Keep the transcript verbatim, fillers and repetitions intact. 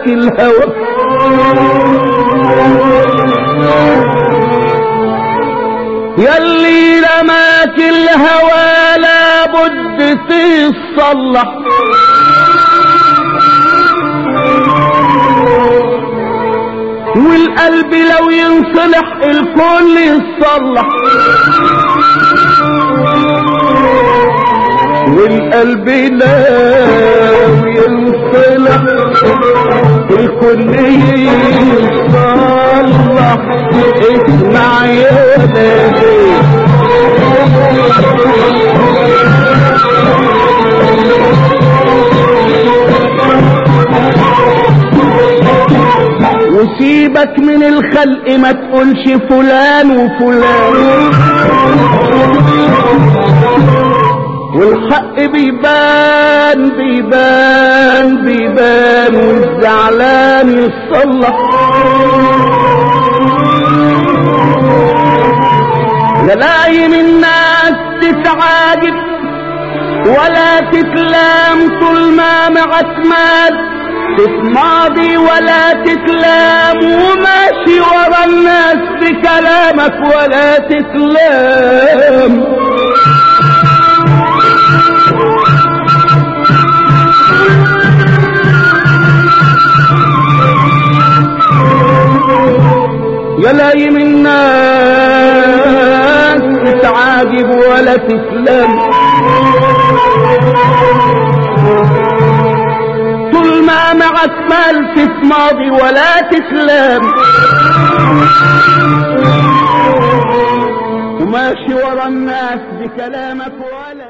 رماك الهوى يلي رماك الهوى لابد تصلح والقلب لو ينصلح الكل يصلح والقلب لو ينصلح الكل يصلح اسمع يا نبي وسيبك من الخلق ما تقولش فلان وفلان والحق بيبان بيبان بيبان والزعلان يصلح للايم الناس تتعاجب ولا تتلام طول ما معك مال تسماضي ولا تتلام وماشي ورا الناس بكلامك ولا تتلام يا لايم الناس تتعاجب ولا تتلام طول ما معك مال تسماضي ولا تسلام وماشي ورا الناس بكلامك ولا